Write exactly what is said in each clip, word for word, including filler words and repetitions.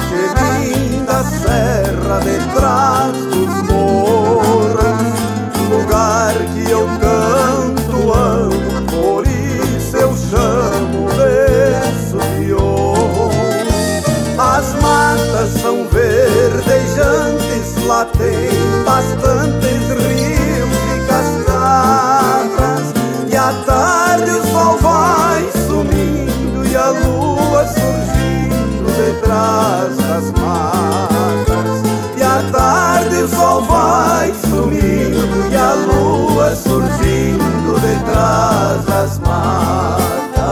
que linda serra detrás dos morros, lugar que eu tanto amo, por isso eu chamo de Subiô. As matas são verdejantes, lá tem bastantes rios e cascatas, e à tarde o sol vai sumindo e a lua surgindo detrás das matas. E à tarde o sol vai sumindo e a lua surgindo detrás das matas.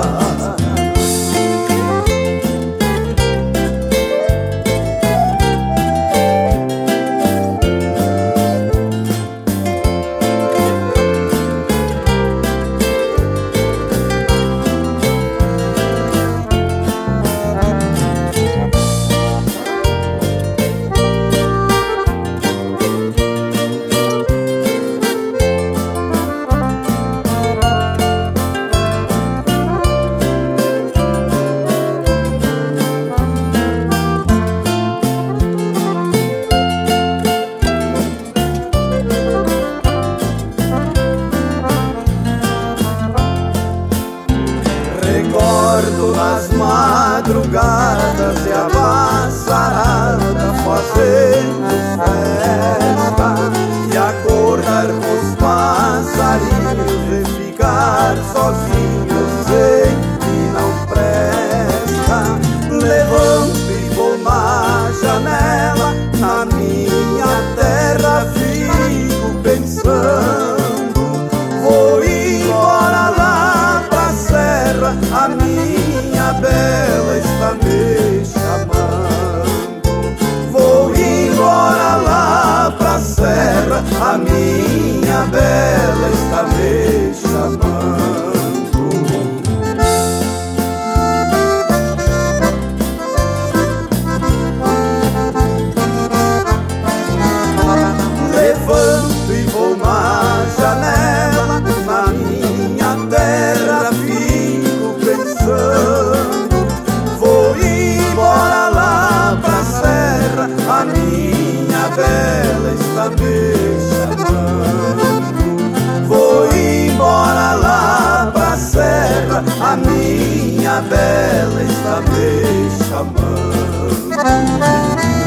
Recordo nas madrugadas e a passarada fazendo festa, e acordar com os passarinhos e ficar sozinho sei que não presta. Levanto e vou na janela, na minha terra fico pensando, vou embora lá pra serra, a minha bela está me chamando. Vou embora lá pra serra, a minha bela está me chamando. Levanto e vou na janela, na minha terra fico pensando, vou embora lá pra serra, a minha bela está me chamando. Vou embora lá pra serra, a minha bela está me chamando.